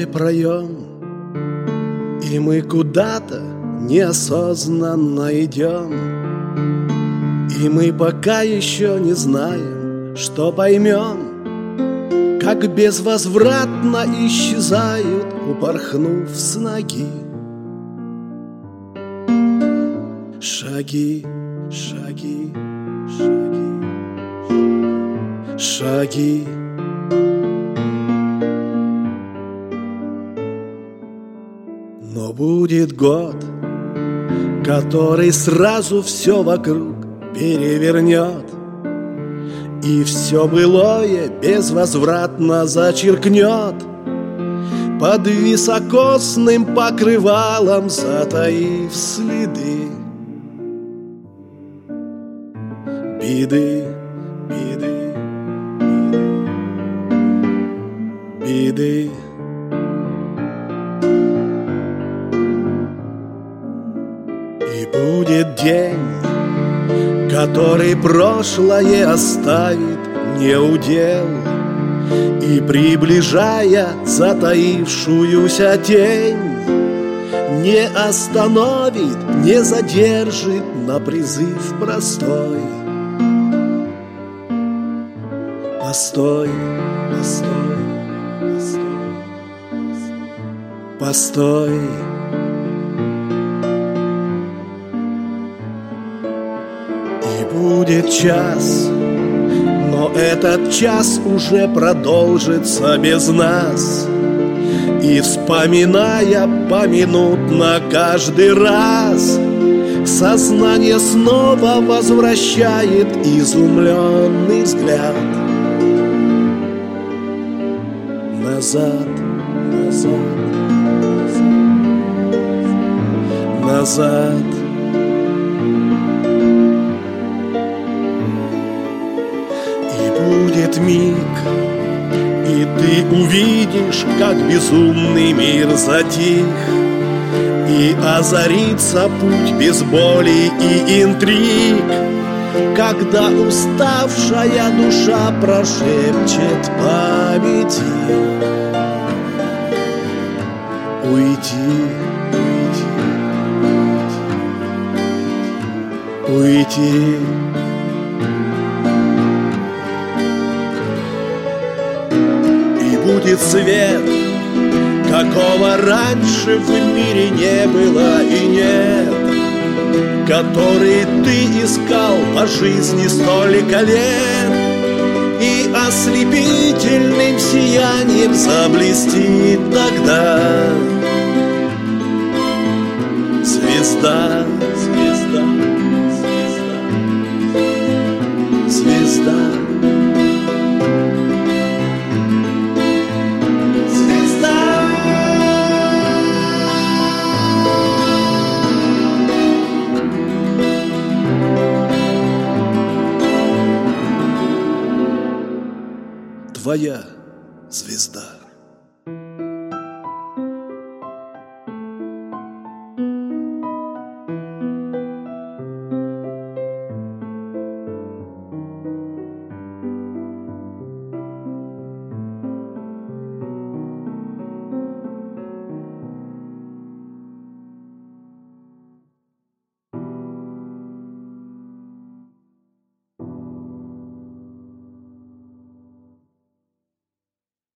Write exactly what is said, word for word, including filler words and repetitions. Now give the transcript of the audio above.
дверной проем, и мы куда-то неосознанно идем. И мы пока еще не знаем, что поймем, как безвозвратно исчезают, упорхнув с ноги. Шаги, шаги, шаги, шаги. Но будет год, который сразу все вокруг перевернет, и все былое безвозвратно зачеркнет, под високосным покрывалом затаив следы. Беды, беды, беды, беды. И будет день, который прошлое оставит неудел, и, приближая затаившуюся тень, не остановит, не задержит на призыв простой. Постой, постой, постой, постой. И будет час, но этот час уже продолжится без нас. И, вспоминая поминутно каждый раз, сознание снова возвращает изумленный взгляд. Назад, назад, назад. И будет миг, и ты увидишь, как безумный мир затих, и озарится путь без боли и интриг, когда уставшая душа прошепчет памяти: уйти, уйти, уйти. И будет свет, какого раньше в мире не было и нет, который ты искал по жизни столько лет, и ослепительным сиянием заблестит тогда звезда, звезда, звезда, звезда. Твоя звезда.